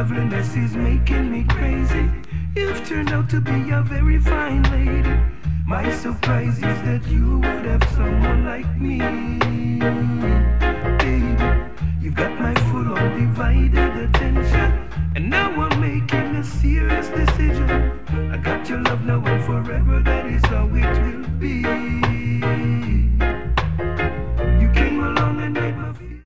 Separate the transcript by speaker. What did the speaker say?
Speaker 1: loveliness is making me crazy. You've turned out to be a very fine lady. My surprise is that you would have someone like me. Baby, you've got my full undivided attention, and now I'm making a serious decision. I got your love now and forever, that is how it will be.